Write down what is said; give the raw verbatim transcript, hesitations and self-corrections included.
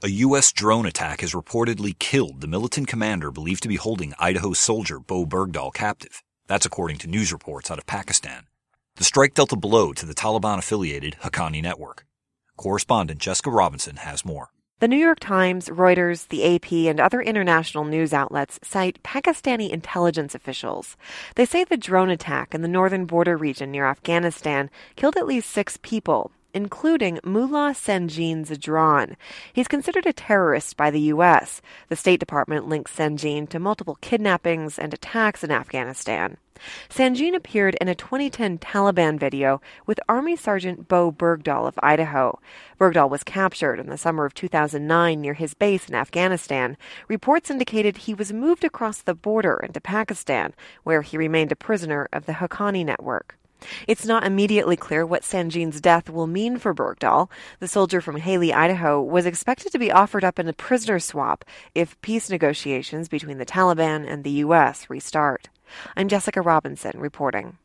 A U S drone attack has reportedly killed the militant commander believed to be holding Idaho soldier Bo Bergdahl captive. That's according to news reports out of Pakistan. The strike dealt a blow to the Taliban-affiliated Haqqani network. Correspondent Jessica Robinson has more. The New York Times, Reuters, the A P, and other international news outlets cite Pakistani intelligence officials. They say the drone attack in the northern border region near Afghanistan killed at least six people, including Mullah Sanjeen Zadran. He's considered a terrorist by the U S. The State Department links Sanjeen to multiple kidnappings and attacks in Afghanistan. Sanjeen appeared in a twenty ten Taliban video with Army Sergeant Bo Bergdahl of Idaho. Bergdahl was captured in the summer of two thousand nine near his base in Afghanistan. Reports indicated he was moved across the border into Pakistan, where he remained a prisoner of the Haqqani network. It's not immediately clear what Sanjeen's death will mean for Bergdahl. The soldier from Haley, Idaho, was expected to be offered up in a prisoner swap if peace negotiations between the Taliban and the U S restart. I'm Jessica Robinson reporting.